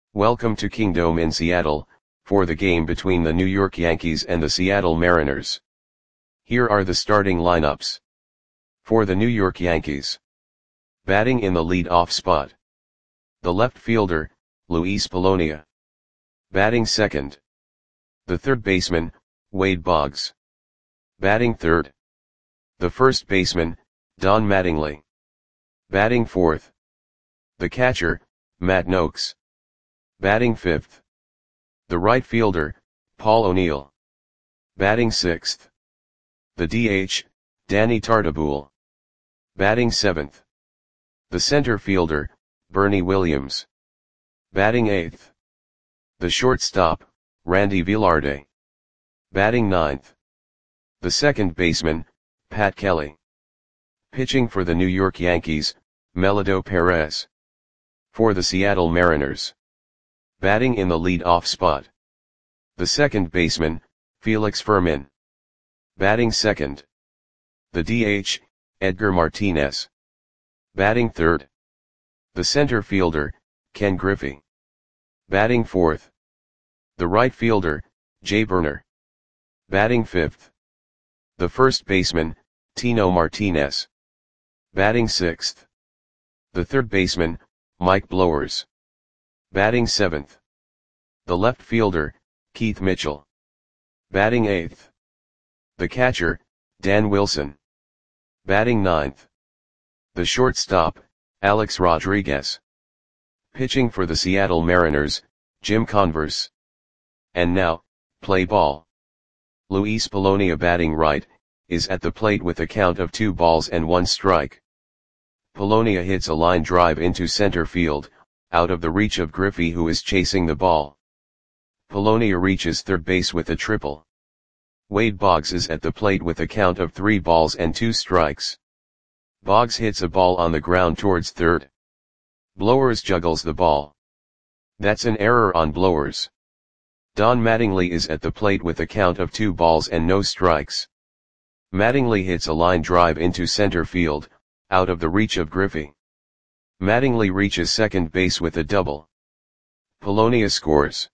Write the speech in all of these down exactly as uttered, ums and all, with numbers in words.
Welcome to Kingdome in Seattle, for the game between the New York Yankees and the Seattle Mariners. Here are the starting lineups. For the New York Yankees. Batting in the lead-off spot. The left fielder, Luis Polonia. Batting second. The third baseman, Wade Boggs. Batting third. The first baseman, Don Mattingly. Batting fourth. The catcher, Matt Nokes. Batting fifth. The right fielder, Paul O'Neill. Batting sixth. The D H, Danny Tartabull. Batting seventh. The center fielder, Bernie Williams. Batting eighth. The shortstop, Randy Velarde. Batting ninth. The second baseman, Pat Kelly. Pitching for the New York Yankees, Melito Perez. For the Seattle Mariners. Batting in the lead-off spot. The second baseman, Felix Fermin. Batting second. The D H, Edgar Martinez. Batting third. The center fielder, Ken Griffey. Batting fourth. The right fielder, Jay Burner. Batting fifth. The first baseman, Tino Martinez. Batting sixth. The third baseman, Mike Blowers. Batting seventh. The left fielder, Keith Mitchell. Batting eighth. The catcher, Dan Wilson. Batting ninth. The shortstop, Alex Rodriguez. Pitching for the Seattle Mariners, Jim Converse. And now, play ball. Luis Polonia batting right, is at the plate with a count of two balls and one strike. Polonia hits a line drive into center field, out of the reach of Griffey, who is chasing the ball. Polonia reaches third base with a triple. Wade Boggs is at the plate with a count of three balls and two strikes. Boggs hits a ball on the ground towards third. Blowers juggles the ball. That's an error on Blowers. Don Mattingly is at the plate with a count of two balls and no strikes. Mattingly hits a line drive into center field, out of the reach of Griffey. Mattingly reaches second base with a double. Polonia scores.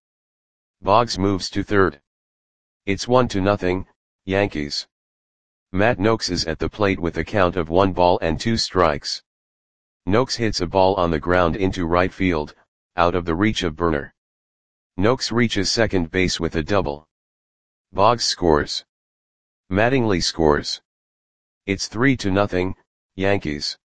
Boggs moves to third. It's one to nothing, Yankees. Matt Nokes is at the plate with a count of one ball and two strikes. Nokes hits a ball on the ground into right field, out of the reach of Burner. Nokes reaches second base with a double. Boggs scores. Mattingly scores. It's three to nothing, Yankees.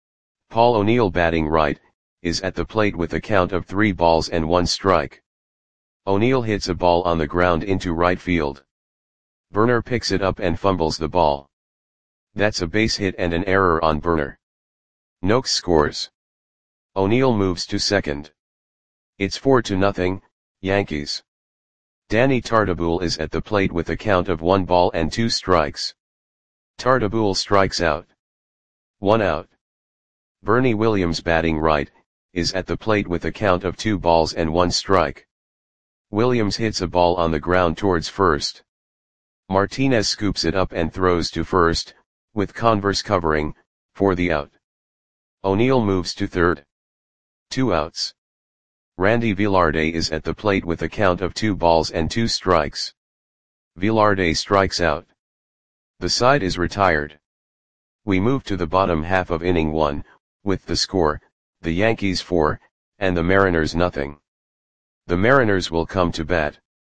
Paul O'Neill batting right, is at the plate with a count of three balls and one strike. O'Neill hits a ball on the ground into right field. Burner picks it up and fumbles the ball. That's a base hit and an error on Burner. Nokes scores. O'Neill moves to second. It's four to nothing, Yankees. Danny Tartabull is at the plate with a count of one ball and two strikes. Tartabull strikes out. One out. Bernie Williams batting right, is at the plate with a count of two balls and one strike. Williams hits a ball on the ground towards first. Martinez scoops it up and throws to first, with Converse covering, for the out. O'Neill moves to third. Two outs. Randy Velarde is at the plate with a count of two balls and two strikes. Velarde strikes out. The side is retired. We move to the bottom half of inning one, with the score, the Yankees four, and the Mariners nothing. The Mariners will come to bat.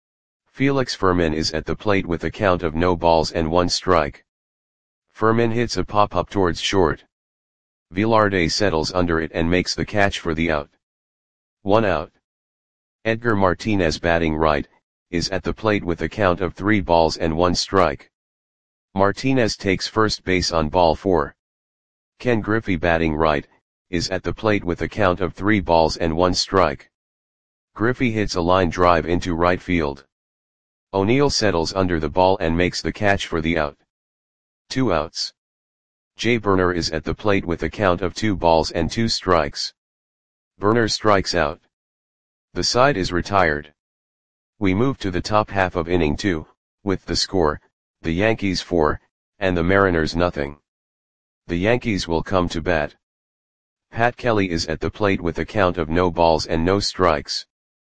Felix Fermin is at the plate with a count of no balls and one strike. Fermin hits a pop-up towards short. Velarde settles under it and makes the catch for the out. One out. Edgar Martinez batting right, is at the plate with a count of three balls and one strike. Martinez takes first base on ball four. Ken Griffey batting right, is at the plate with a count of three balls and one strike. Griffey hits a line drive into right field. O'Neill settles under the ball and makes the catch for the out. Two outs. Jay Burner is at the plate with a count of two balls and two strikes. Burner strikes out. The side is retired. We move to the top half of inning two, with the score, the Yankees four, and the Mariners nothing. The Yankees will come to bat. Pat Kelly is at the plate with a count of no balls and no strikes.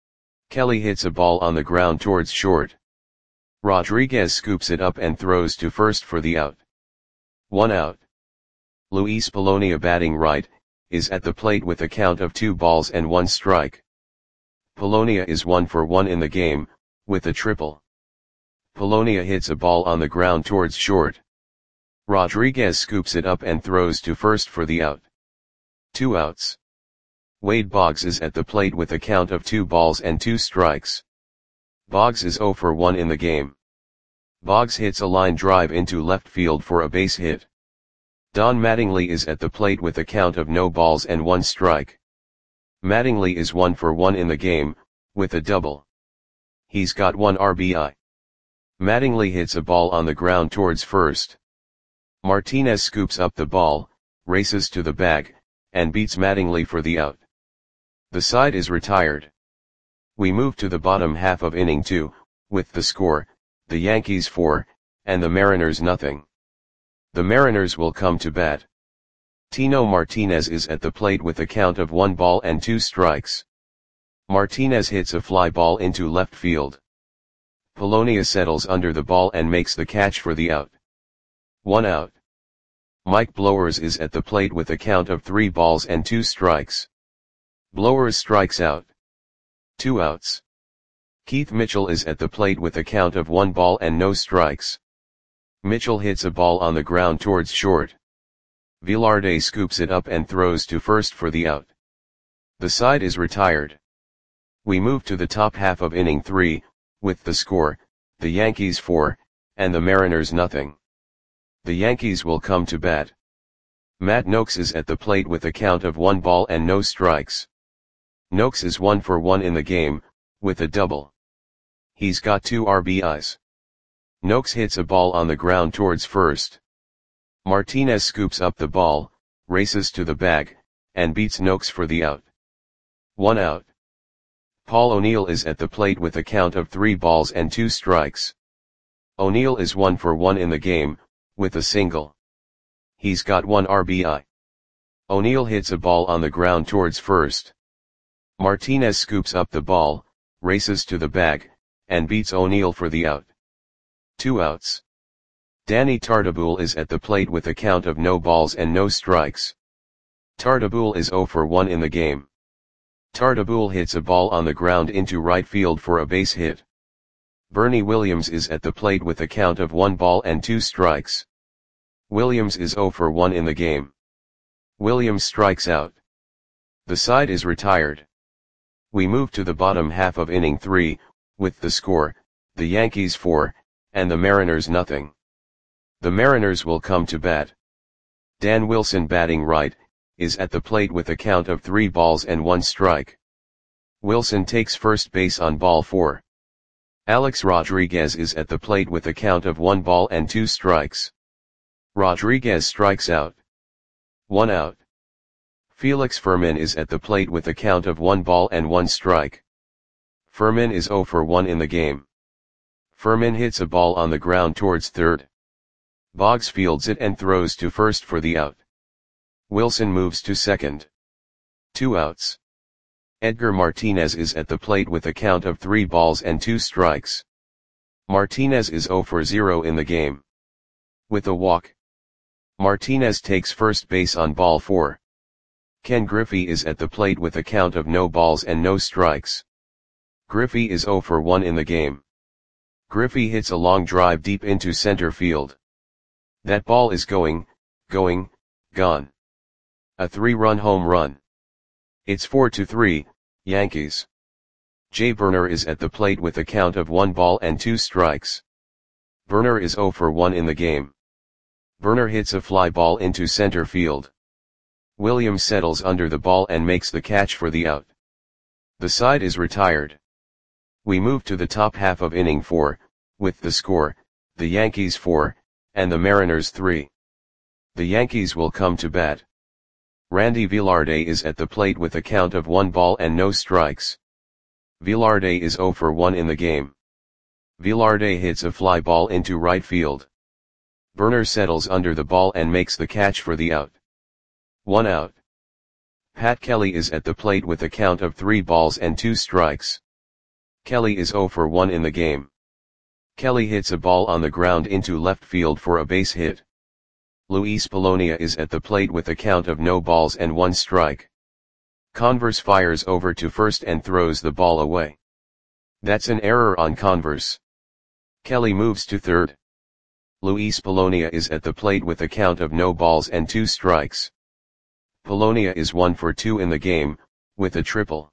Kelly hits a ball on the ground towards short. Rodriguez scoops it up and throws to first for the out. One out. Luis Polonia, batting right, is at the plate with a count of two balls and one strike. Polonia is one for one in the game, with a triple. Polonia hits a ball on the ground towards short. Rodriguez scoops it up and throws to first for the out. Two outs. Wade Boggs is at the plate with a count of two balls and two strikes. Boggs is zero for one in the game. Boggs hits a line drive into left field for a base hit. Don Mattingly is at the plate with a count of no balls and one strike. Mattingly is one for one in the game, with a double. He's got one R B I. Mattingly hits a ball on the ground towards first. Martinez scoops up the ball, races to the bag, and beats Mattingly for the out. The side is retired. We move to the bottom half of inning two, with the score, the Yankees four, and the Mariners nothing. The Mariners will come to bat. Tino Martinez is at the plate with a count of one ball and two strikes. Martinez hits a fly ball into left field. Polonia settles under the ball and makes the catch for the out. One out. Mike Blowers is at the plate with a count of three balls and two strikes. Blowers strikes out. Two outs. Keith Mitchell is at the plate with a count of one ball and no strikes. Mitchell hits a ball on the ground towards short. Velarde scoops it up and throws to first for the out. The side is retired. We move to the top half of inning three, with the score, the Yankees four, and the Mariners nothing. The Yankees will come to bat. Matt Noakes is at the plate with a count of one ball and no strikes. Noakes is one for one in the game, with a double. He's got two R B Is. Noakes hits a ball on the ground towards first. Martinez scoops up the ball, races to the bag, and beats Noakes for the out. One out. Paul O'Neill is at the plate with a count of three balls and two strikes. O'Neill is one for one in the game, with a single. He's got one R B I. O'Neill hits a ball on the ground towards first. Martinez scoops up the ball, races to the bag, and beats O'Neill for the out. Two outs. Danny Tartabull is at the plate with a count of no balls and no strikes. Tartabull is zero for one in the game. Tartabull hits a ball on the ground into right field for a base hit. Bernie Williams is at the plate with a count of one ball and two strikes. Williams is zero for one in the game. Williams strikes out. The side is retired. We move to the bottom half of inning three, with the score, the Yankees four, and the Mariners nothing. The Mariners will come to bat. Dan Wilson, batting right, is at the plate with a count of three balls and one strike. Wilson takes first base on ball four. Alex Rodriguez is at the plate with a count of one ball and two strikes. Rodriguez strikes out. One out. Felix Fermin is at the plate with a count of one ball and one strike. Fermin is zero for one in the game. Fermin hits a ball on the ground towards third. Boggs fields it and throws to first for the out. Wilson moves to second. Two outs. Edgar Martinez is at the plate with a count of three balls and two strikes. Martinez is zero for zero in the game. With a walk. Martinez takes first base on ball four. Ken Griffey is at the plate with a count of no balls and no strikes. Griffey is zero for one in the game. Griffey hits a long drive deep into center field. That ball is going, going, gone. A three-run home run. It's four to three, Yankees. Jay Burner is at the plate with a count of one ball and two strikes. Burner is zero for one in the game. Burner hits a fly ball into center field. Williams settles under the ball and makes the catch for the out. The side is retired. We move to the top half of inning four, with the score, the Yankees four, and the Mariners three. The Yankees will come to bat. Randy Velarde is at the plate with a count of one ball and no strikes. Velarde is zero for one in the game. Velarde hits a fly ball into right field. Burner settles under the ball and makes the catch for the out. One out. Pat Kelly is at the plate with a count of three balls and two strikes. Kelly is zero for one in the game. Kelly hits a ball on the ground into left field for a base hit. Luis Polonia is at the plate with a count of no balls and one strike. Converse fires over to first and throws the ball away. That's an error on Converse. Kelly moves to third. Luis Polonia is at the plate with a count of no balls and two strikes. Polonia is one for two in the game, with a triple.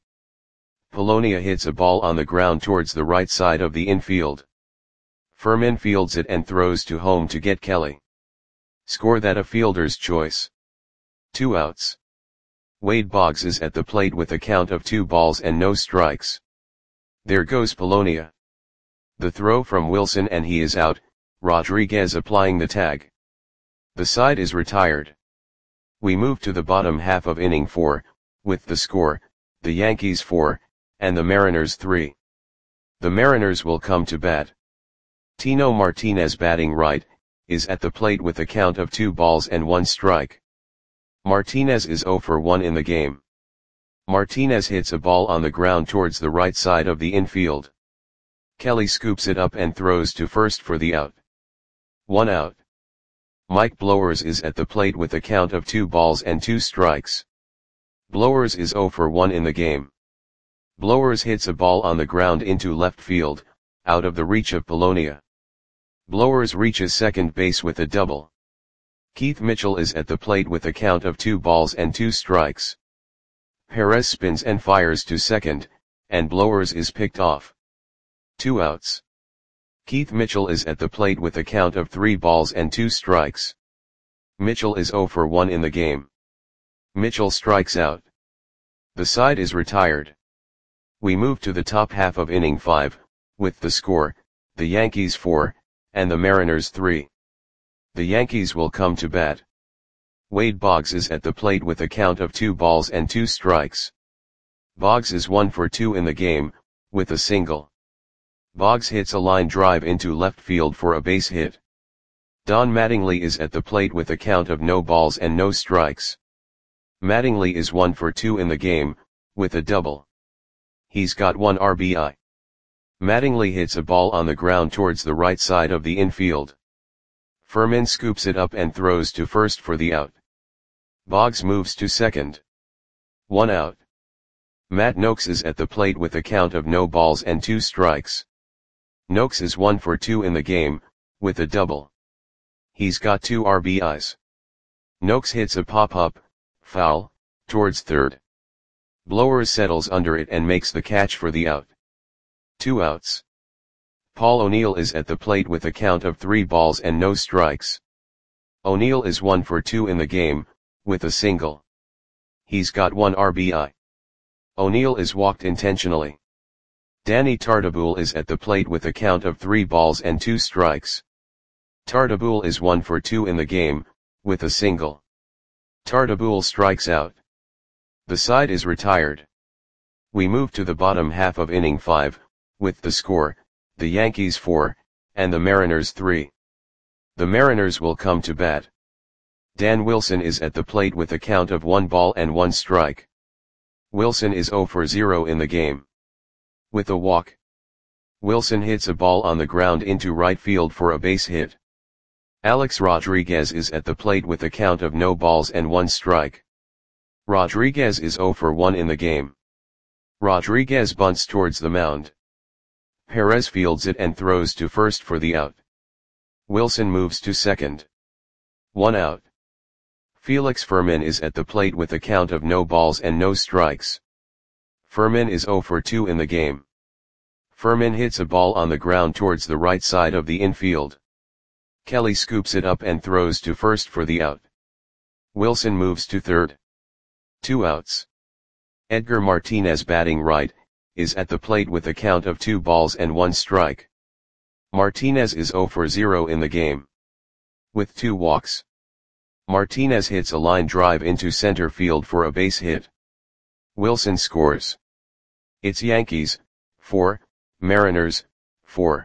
Polonia hits a ball on the ground towards the right side of the infield. Fermin fields it and throws to home to get Kelly. Score that a fielder's choice. Two outs. Wade Boggs is at the plate with a count of two balls and no strikes. There goes Polonia. The throw from Wilson and he is out, Rodriguez applying the tag. The side is retired. We move to the bottom half of inning four, with the score, the Yankees four, and the Mariners three. The Mariners will come to bat. Tino Martinez batting right, is at the plate with a count of two balls and one strike. Martinez is zero for one in the game. Martinez hits a ball on the ground towards the right side of the infield. Kelly scoops it up and throws to first for the out. One out. Mike Blowers is at the plate with a count of two balls and two strikes. Blowers is zero for one in the game. Blowers hits a ball on the ground into left field, out of the reach of Polonia. Blowers reaches second base with a double. Keith Mitchell is at the plate with a count of two balls and two strikes. Perez spins and fires to second, and Blowers is picked off. Two outs. Keith Mitchell is at the plate with a count of three balls and two strikes. Mitchell is zero for one in the game. Mitchell strikes out. The side is retired. We move to the top half of inning five, with the score, the Yankees four, and the Mariners three. The Yankees will come to bat. Wade Boggs is at the plate with a count of two balls and two strikes. Boggs is one for two in the game, with a single. Boggs hits a line drive into left field for a base hit. Don Mattingly is at the plate with a count of no balls and no strikes. Mattingly is one for two in the game, with a double. He's got one R B I. Mattingly hits a ball on the ground towards the right side of the infield. Fermin scoops it up and throws to first for the out. Boggs moves to second. One out. Matt Noakes is at the plate with a count of no balls and two strikes. Noakes is one for two in the game, with a double. He's got two R B Is. Noakes hits a pop-up, foul, towards third. Blowers settles under it and makes the catch for the out. Two outs. Paul O'Neill is at the plate with a count of three balls and no strikes. O'Neill is one for two in the game, with a single. He's got one R B I. O'Neill is walked intentionally. Danny Tartabull is at the plate with a count of three balls and two strikes. Tartabull is one for two in the game, with a single. Tartabull strikes out. The side is retired. We move to the bottom half of inning five, with the score, the Yankees four, and the Mariners three. The Mariners will come to bat. Dan Wilson is at the plate with a count of one ball and one strike. Wilson is zero for zero in the game. With a walk. Wilson hits a ball on the ground into right field for a base hit. Alex Rodriguez is at the plate with a count of no balls and one strike. Rodriguez is zero for one in the game. Rodriguez bunts towards the mound. Perez fields it and throws to first for the out. Wilson moves to second. One out. Felix Fermin is at the plate with a count of no balls and no strikes. Fermin is zero for two in the game. Fermin hits a ball on the ground towards the right side of the infield. Kelly scoops it up and throws to first for the out. Wilson moves to third. Two outs. Edgar Martinez batting right, is at the plate with a count of two balls and one strike. Martinez is zero for zero in the game. With two walks. Martinez hits a line drive into center field for a base hit. Wilson scores. It's Yankees, four, Mariners, four.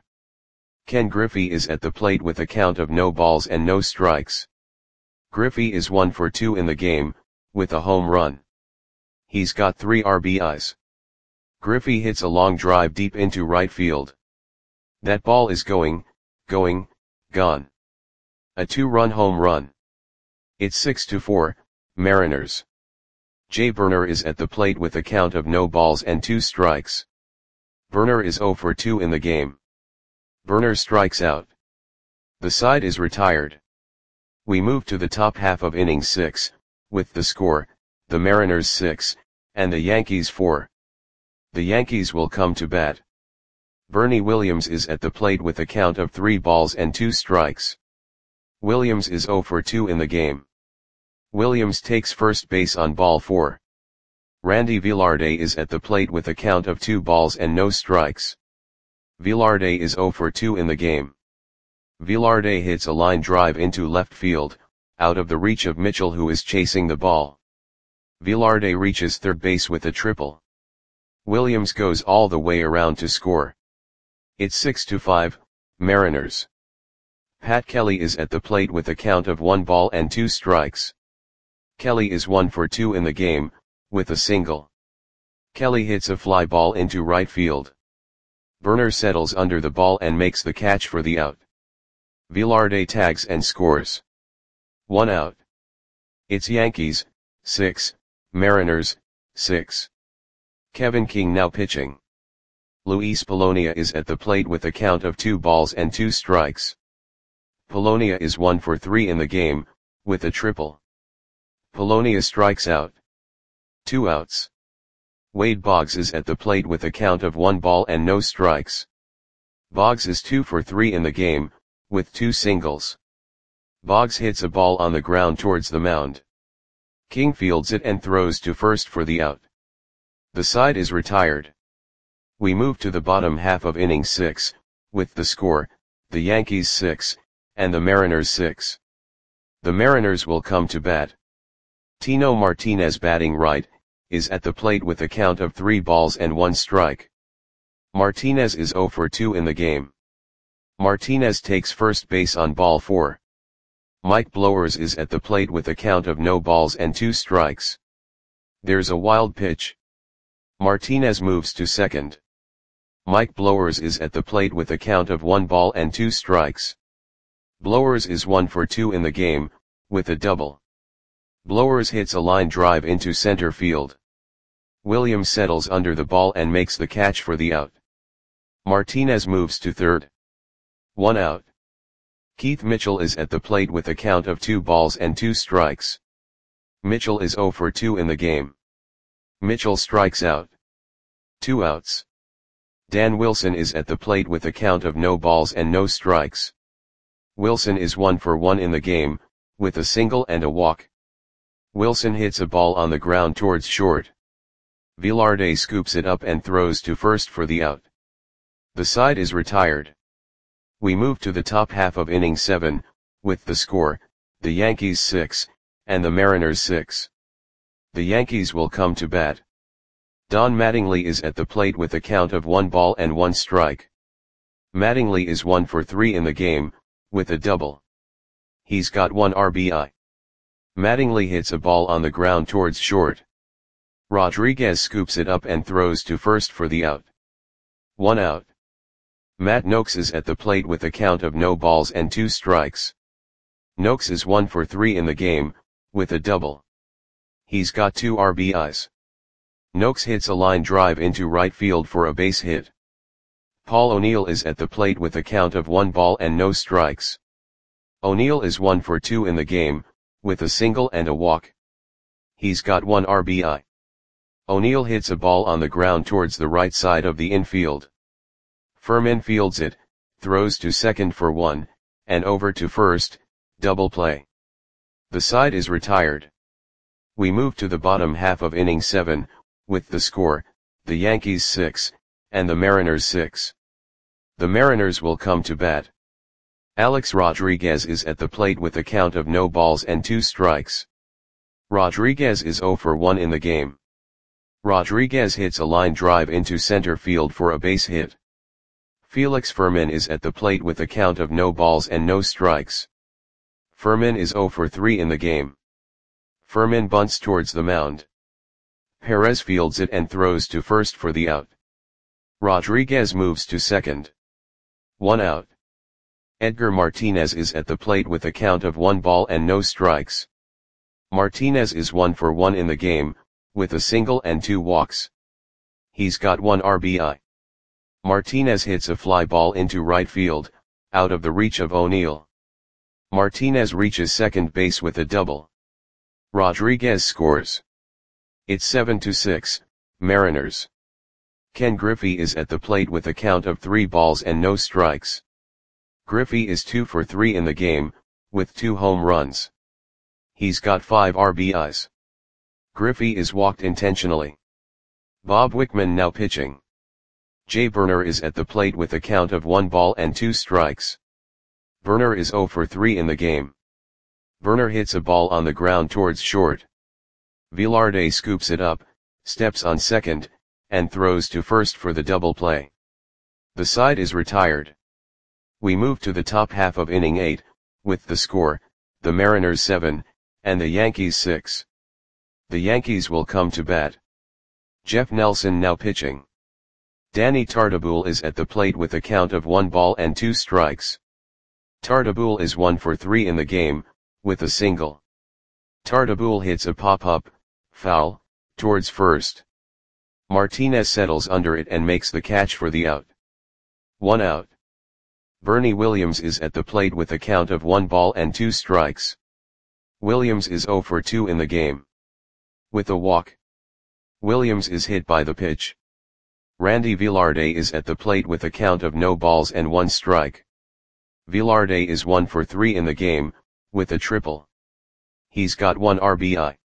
Ken Griffey is at the plate with a count of no balls and no strikes. Griffey is one for two in the game, with a home run. He's got three R B Is. Griffey hits a long drive deep into right field. That ball is going, going, gone. A two-run home run. It's six to four, Mariners. Jay Burner is at the plate with a count of no balls and two strikes. Burner is oh for two in the game. Burner strikes out. The side is retired. We move to the top half of inning six, with the score, the Mariners six, and the Yankees four. The Yankees will come to bat. Bernie Williams is at the plate with a count of three balls and two strikes. Williams is oh for two in the game. Williams takes first base on ball four. Randy Velarde is at the plate with a count of two balls and no strikes. Velarde is oh for two in the game. Velarde hits a line drive into left field, out of the reach of Mitchell, who is chasing the ball. Velarde reaches third base with a triple. Williams goes all the way around to score. It's six to five, Mariners. Pat Kelly is at the plate with a count of one ball and two strikes. Kelly is one for two in the game, with a single. Kelly hits a fly ball into right field. Burner settles under the ball and makes the catch for the out. Velarde tags and scores. One out. It's Yankees, six, Mariners, six. Kevin King now pitching. Luis Polonia is at the plate with a count of two balls and two strikes. Polonia is one for three in the game, with a triple. Polonia strikes out. Two outs. Wade Boggs is at the plate with a count of one ball and no strikes. Boggs is two for three in the game, with two singles. Boggs hits a ball on the ground towards the mound. King fields it and throws to first for the out. The side is retired. We move to the bottom half of inning six, with the score, the Yankees six, and the Mariners six. The Mariners will come to bat. Tino Martinez, batting right, is at the plate with a count of three balls and one strike. Martinez is oh for two in the game. Martinez takes first base on ball four. Mike Blowers is at the plate with a count of no balls and two strikes. There's a wild pitch. Martinez moves to second. Mike Blowers is at the plate with a count of one ball and two strikes. Blowers is one for two in the game, with a double. Blowers hits a line drive into center field. Williams settles under the ball and makes the catch for the out. Martinez moves to third. One out. Keith Mitchell is at the plate with a count of two balls and two strikes. Mitchell is oh for two in the game. Mitchell strikes out. Two outs. Dan Wilson is at the plate with a count of no balls and no strikes. Wilson is one for one in the game, with a single and a walk. Wilson hits a ball on the ground towards short. Velarde scoops it up and throws to first for the out. The side is retired. We move to the top half of inning seven, with the score, the Yankees six, and the Mariners six. The Yankees will come to bat. Don Mattingly is at the plate with a count of one ball and one strike. Mattingly is one for three in the game, with a double. He's got one R B I. Mattingly hits a ball on the ground towards short. Rodriguez scoops it up and throws to first for the out. One out. Matt Noakes is at the plate with a count of no balls and two strikes. Noakes is one for three in the game, with a double. He's got two R B Is. Noakes hits a line drive into right field for a base hit. Paul O'Neill is at the plate with a count of one ball and no strikes. O'Neill is one for two in the game, with a single and a walk. He's got one R B I. O'Neill hits a ball on the ground towards the right side of the infield. Furman fields it, throws to second for one, and over to first, double play. The side is retired. We move to the bottom half of inning seven, with the score, the Yankees six, and the Mariners six. The Mariners will come to bat. Alex Rodriguez is at the plate with a count of no balls and two strikes. Rodriguez is oh for one in the game. Rodriguez hits a line drive into center field for a base hit. Felix Furman is at the plate with a count of no balls and no strikes. Furman is oh for three in the game. Furman bunts towards the mound. Perez fields it and throws to first for the out. Rodriguez moves to second. One out. Edgar Martinez is at the plate with a count of one ball and no strikes. Martinez is one for one in the game, with a single and two walks. He's got one R B I. Martinez hits a fly ball into right field, out of the reach of O'Neill. Martinez reaches second base with a double. Rodriguez scores. It's seven to six, Mariners. Ken Griffey is at the plate with a count of three balls and no strikes. Griffey is two for three in the game, with two home runs. He's got five R B Is. Griffey is walked intentionally. Bob Wickman now pitching. Jay Burner is at the plate with a count of one ball and two strikes. Burner is zero for three in the game. Burner hits a ball on the ground towards short. Velarde scoops it up, steps on second, and throws to first for the double play. The side is retired. We move to the top half of inning eight, with the score, the Mariners seven, and the Yankees six. The Yankees will come to bat. Jeff Nelson now pitching. Danny Tartabull is at the plate with a count of one ball and two strikes. Tartabull is one for three in the game, with a single. Tartabull hits a pop-up, foul, towards first. Martinez settles under it and makes the catch for the out. One out. Bernie Williams is at the plate with a count of one ball and two strikes. Williams is zero for two in the game. With a walk. Williams is hit by the pitch. Randy Velarde is at the plate with a count of no balls and one strike. Velarde is one for three in the game, with a triple. He's got one R B I.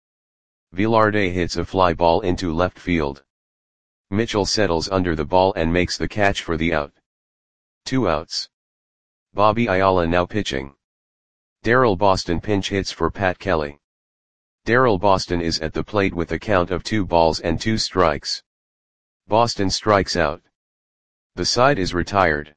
Velarde hits a fly ball into left field. Mitchell settles under the ball and makes the catch for the out. Two outs. Bobby Ayala now pitching. Darryl Boston pinch hits for Pat Kelly. Darryl Boston is at the plate with a count of two balls and two strikes. Boston strikes out. The side is retired.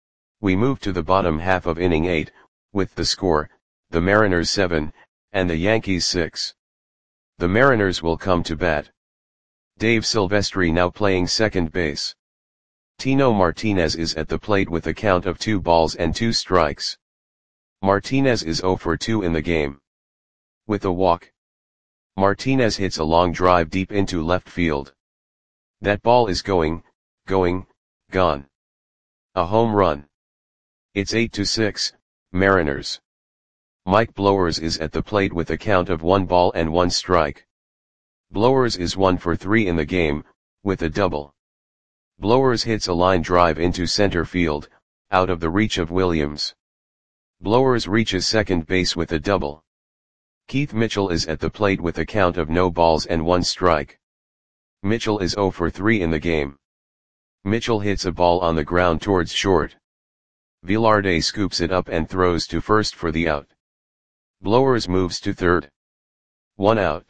We move to the bottom half of inning eight, with the score, the Mariners seven, and the Yankees six. The Mariners will come to bat. Dave Silvestri now playing second base. Tino Martinez is at the plate with a count of two balls and two strikes. Martinez is zero for two in the game. With a walk. Martinez hits a long drive deep into left field. That ball is going, going, gone. A home run. It's eight to six, Mariners. Mike Blowers is at the plate with a count of one ball and one strike. Blowers is one for three in the game, with a double. Blowers hits a line drive into center field, out of the reach of Williams. Blowers reaches second base with a double. Keith Mitchell is at the plate with a count of no balls and one strike. Mitchell is zero for three in the game. Mitchell hits a ball on the ground towards short. Velarde scoops it up and throws to first for the out. Blowers moves to third. One out.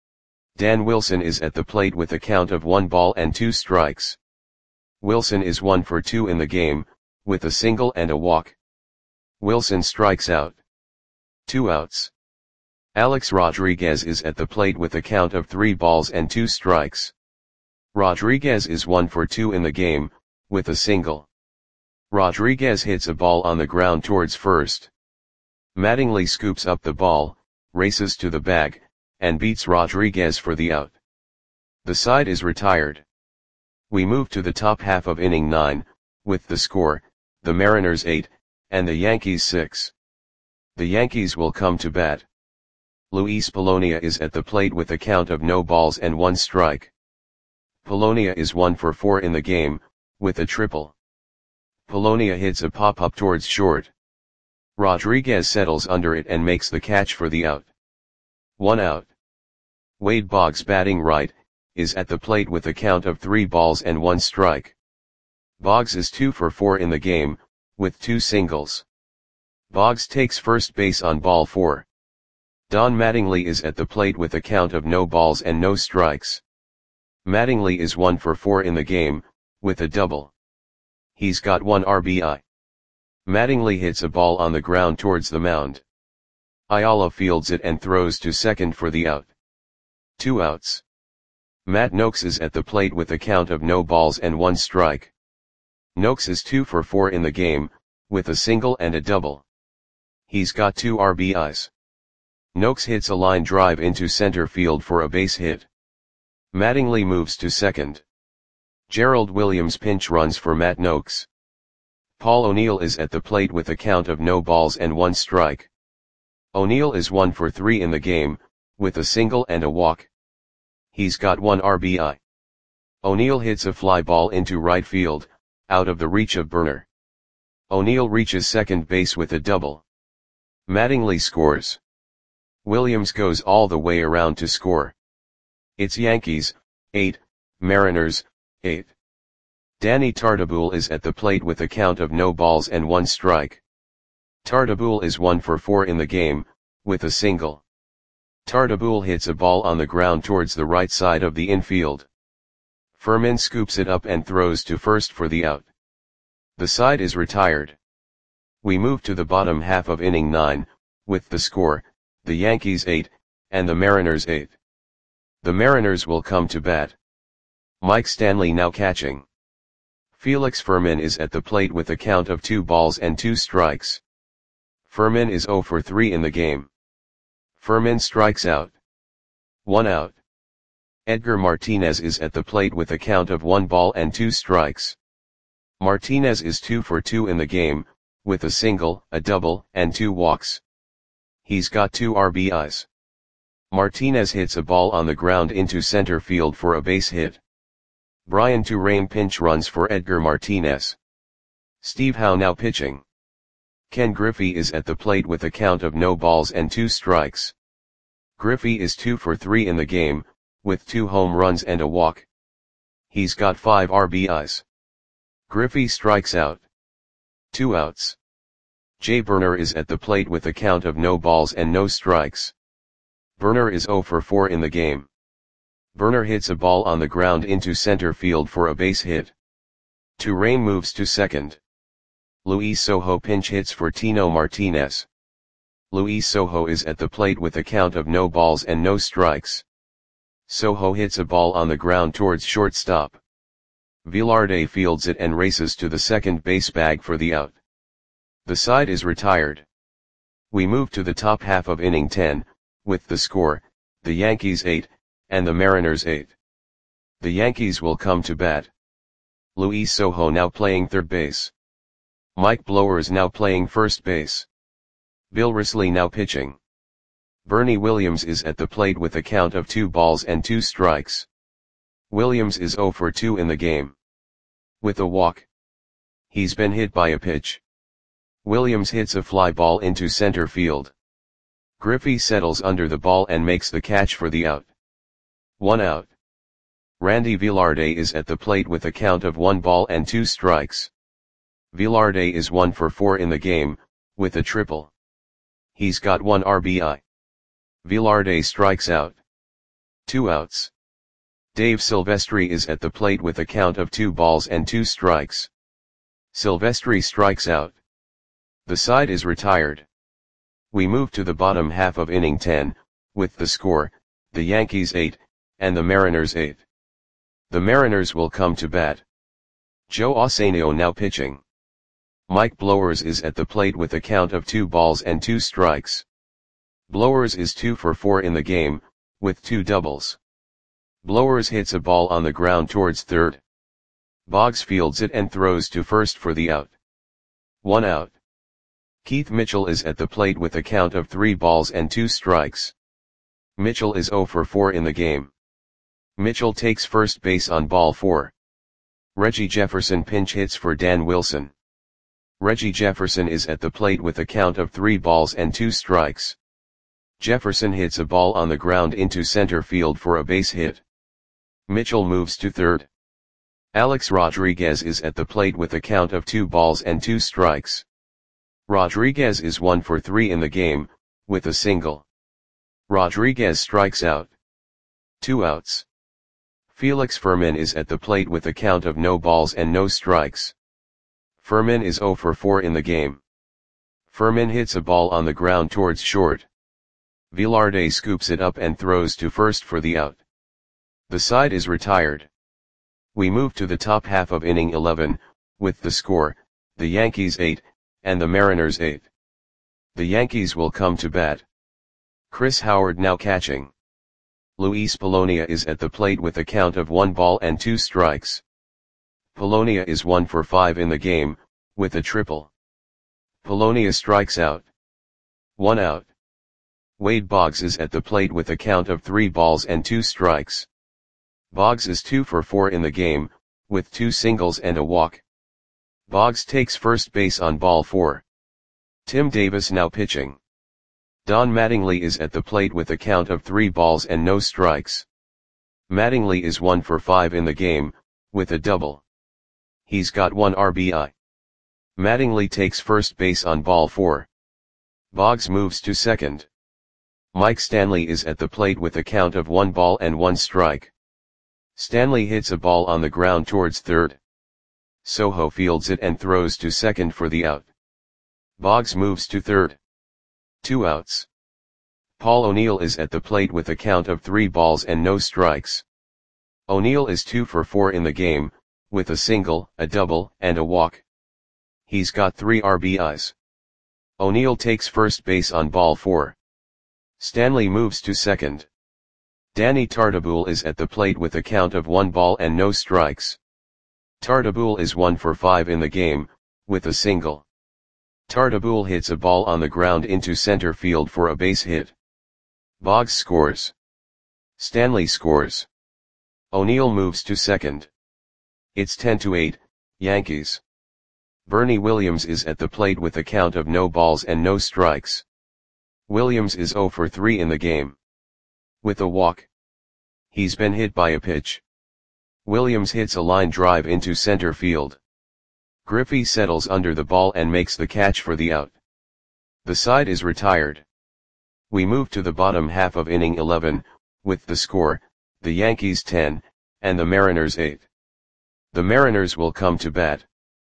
Dan Wilson is at the plate with a count of one ball and two strikes. Wilson is one for two in the game, with a single and a walk. Wilson strikes out. Two outs. Alex Rodriguez is at the plate with a count of three balls and two strikes. Rodriguez is one for two in the game, with a single. Rodriguez hits a ball on the ground towards first. Mattingly scoops up the ball, races to the bag, and beats Rodriguez for the out. The side is retired. We move to the top half of inning nine, with the score, the Mariners eight, and the Yankees six. The Yankees will come to bat. Luis Polonia is at the plate with a count of no balls and one strike. Polonia is one for four in the game, with a triple. Polonia hits a pop-up towards short. Rodriguez settles under it and makes the catch for the out. One out. Wade Boggs batting right, is at the plate with a count of three balls and one strike. Boggs is two for four in the game, with two singles. Boggs takes first base on ball four. Don Mattingly is at the plate with a count of no balls and no strikes. Mattingly is one for four in the game, with a double. He's got one R B I. Mattingly hits a ball on the ground towards the mound. Ayala fields it and throws to second for the out. Two outs. Matt Noakes is at the plate with a count of no balls and one strike. Noakes is two for four in the game, with a single and a double. He's got two R B Is. Noakes hits a line drive into center field for a base hit. Mattingly moves to second. Gerald Williams pinch runs for Matt Noakes. Paul O'Neill is at the plate with a count of no balls and one strike. O'Neill is one for three in the game, with a single and a walk. He's got one R B I. O'Neill hits a fly ball into right field, out of the reach of Burner. O'Neill reaches second base with a double. Mattingly scores. Williams goes all the way around to score. It's Yankees, eight, Mariners, eight. Danny Tartabull is at the plate with a count of no balls and one strike. Tartabull is one for four in the game, with a single. Tartabull hits a ball on the ground towards the right side of the infield. Furman scoops it up and throws to first for the out. The side is retired. We move to the bottom half of inning nine, with the score, the Yankees eight, and the Mariners eight. The Mariners will come to bat. Mike Stanley now catching. Felix Furman is at the plate with a count of two balls and two strikes. Furman is zero for three in the game. Furman strikes out. One out. Edgar Martinez is at the plate with a count of one ball and two strikes. Martinez is two for two in the game, with a single, a double, and two walks. He's got two R B Is. Martinez hits a ball on the ground into center field for a base hit. Brian Turane pinch runs for Edgar Martinez. Steve Howe now pitching. Ken Griffey is at the plate with a count of no balls and two strikes. Griffey is two for three in the game, with two home runs and a walk. He's got five R B Is. Griffey strikes out. Two outs. Jay Burner is at the plate with a count of no balls and no strikes. Burner is zero for four in the game. Burner hits a ball on the ground into center field for a base hit. Turane moves to second. Luis Sojo pinch hits for Tino Martinez. Luis Sojo is at the plate with a count of no balls and no strikes. Sojo hits a ball on the ground towards shortstop. Velarde fields it and races to the second base bag for the out. The side is retired. We move to the top half of inning ten, with the score, the Yankees eight, and the Mariners eight. The Yankees will come to bat. Luis Sojo now playing third base. Mike Blowers now playing first base. Bill Risley now pitching. Bernie Williams is at the plate with a count of two balls and two strikes. Williams is zero for two in the game. With a walk. He's been hit by a pitch. Williams hits a fly ball into center field. Griffey settles under the ball and makes the catch for the out. One out. Randy Velarde is at the plate with a count of one ball and two strikes. Velarde is one for four in the game, with a triple. He's got one R B I. Velarde strikes out. Two outs. Dave Silvestri is at the plate with a count of two balls and two strikes. Silvestri strikes out. The side is retired. We move to the bottom half of inning ten, with the score, the Yankees eight, and the Mariners eight. The Mariners will come to bat. Joe Osanio now pitching. Mike Blowers is at the plate with a count of two balls and two strikes. Blowers is two for four in the game, with two doubles. Blowers hits a ball on the ground towards third. Boggs fields it and throws to first for the out. One out. Keith Mitchell is at the plate with a count of three balls and two strikes. Mitchell is zero for four in the game. Mitchell takes first base on ball four. Reggie Jefferson pinch hits for Dan Wilson. Reggie Jefferson is at the plate with a count of three balls and two strikes. Jefferson hits a ball on the ground into center field for a base hit. Mitchell moves to third. Alex Rodriguez is at the plate with a count of two balls and two strikes. Rodriguez is one for three in the game, with a single. Rodriguez strikes out. Two outs. Felix Furman is at the plate with a count of no balls and no strikes. Furman is zero for four in the game. Furman hits a ball on the ground towards short. Velarde scoops it up and throws to first for the out. The side is retired. We move to the top half of inning eleven, with the score, the Yankees eight, and the Mariners eight. The Yankees will come to bat. Chris Howard now catching. Luis Polonia is at the plate with a count of one ball and two strikes. Polonia is one for five in the game, with a triple. Polonia strikes out. One out. Wade Boggs is at the plate with a count of three balls and two strikes. Boggs is two for four in the game, with two singles and a walk. Boggs takes first base on ball four. Tim Davis now pitching. Don Mattingly is at the plate with a count of three balls and no strikes. Mattingly is one for five in the game, with a double. He's got one R B I. Mattingly takes first base on ball four. Boggs moves to second. Mike Stanley is at the plate with a count of one ball and one strike. Stanley hits a ball on the ground towards third. Soho fields it and throws to second for the out. Boggs moves to third. Two outs. Paul O'Neill is at the plate with a count of three balls and no strikes. O'Neill is two for four in the game, with a single, a double, and a walk. He's got three R B Is. O'Neill takes first base on ball four. Stanley moves to second. Danny Tartabull is at the plate with a count of one ball and no strikes. Tartabull is one for five in the game, with a single. Tartabull hits a ball on the ground into center field for a base hit. Boggs scores. Stanley scores. O'Neill moves to second. It's ten to eight, Yankees. Bernie Williams is at the plate with a count of no balls and no strikes. Williams is zero for three in the game. With a walk. He's been hit by a pitch. Williams hits a line drive into center field. Griffey settles under the ball and makes the catch for the out. The side is retired. We move to the bottom half of inning eleven, with the score, the Yankees ten, and the Mariners eight. The Mariners will come to bat.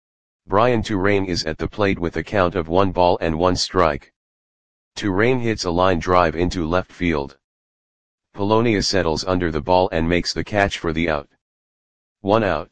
Brian Turane is at the plate with a count of one ball and one strike. Turane hits a line drive into left field. Polonia settles under the ball and makes the catch for the out. One out.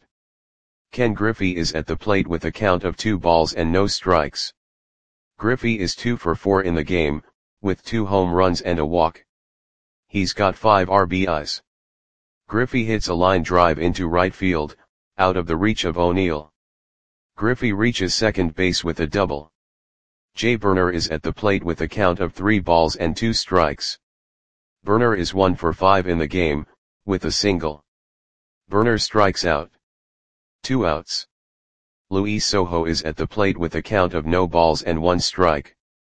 Ken Griffey is at the plate with a count of two balls and no strikes. Griffey is two for four in the game, with two home runs and a walk. He's got five R B Is. Griffey hits a line drive into right field, out of the reach of O'Neill. Griffey reaches second base with a double. Jay Burner is at the plate with a count of three balls and two strikes. Burner is one for five in the game, with a single. Burner strikes out. Two outs. Luis Soho is at the plate with a count of no balls and one strike.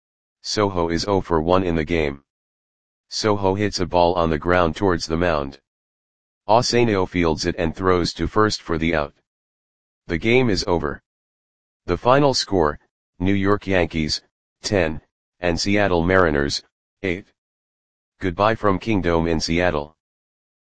Soho is zero for one in the game. Soho hits a ball on the ground towards the mound. Osanio fields it and throws to first for the out. The game is over. The final score, New York Yankees, ten, and Seattle Mariners, eight. Goodbye from Kingdome in Seattle.